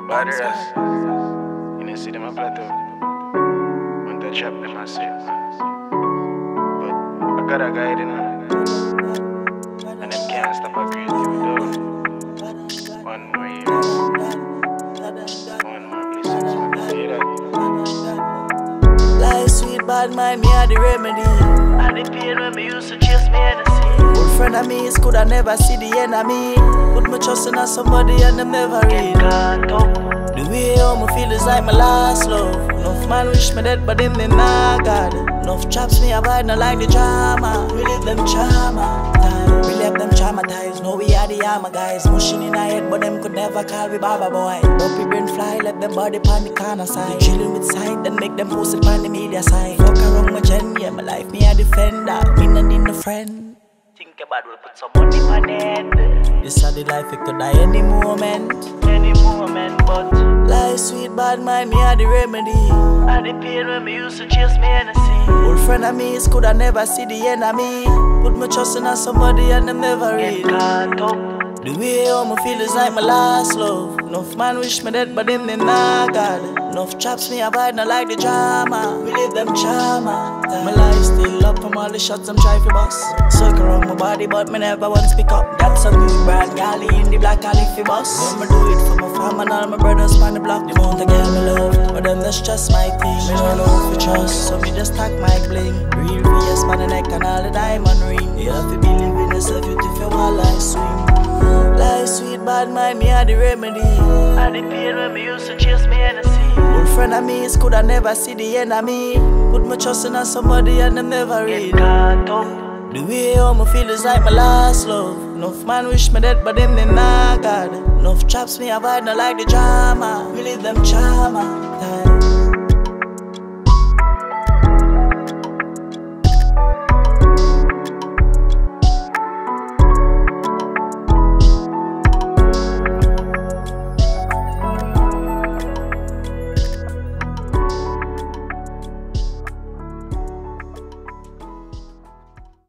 Bad rest. You know, see them a plateau. When they trap them, I say, but I got a guide in her. And them can't stop a great you, though. One more year. One more blessings. See that? Life sweet, bad mind, me had the remedy. And the pain when me used to chase me Hennessy. Good friend of me is could I never see the enemy. Put my trust in somebody and them never read. The way how me feel is like my last love. Enough man wish me dead but them nah God. Enough traps me avoid not like the drama. We live them trauma time. We left them traumatized. No we are the armor guys. Mushing in our head but them could never call me Baba boy. Dopey brain fly let them body pan the corner side. Chilling with side then make them post it on the media side. Fuck around my gen, yeah my life me a defender. Me no need no friend. Think about we'll put some money on it. This is the life it could die any moment. Any moment but life sweet bad mind me had the remedy. And the pain when me used to chase me Hennessy. Old friend of me is could I never see the enemy. Put my trust in somebody and them never read. The way how me feel is like my last love. Enough man wish me dead but them nah God. Enough traps me avoid not like the drama. We live them trauma. My life still up from all the shots I'm trying to bust. Circle around my body but me never want to speak up. That's a good brand galley in the black alley fi bust. I'ma do it for my fam and all my brothers on the block. The amount of girl me love, but them that's just my thing. Me don't know if you trust, so me just tack my bling. Real fierce by the neck and all the diamond ring. You have to believe in yourself if you want life swing. Life sweet bad mind me had the remedy. And the pain when me used to chase me Hennessy. Old friend of me is could I never see the enemy. Put my trust in somebody and them never read. The way how me feel is like my last love. Enough man wish me dead but them nah God. Enough traps me avoid not like the drama. We live them trauma time.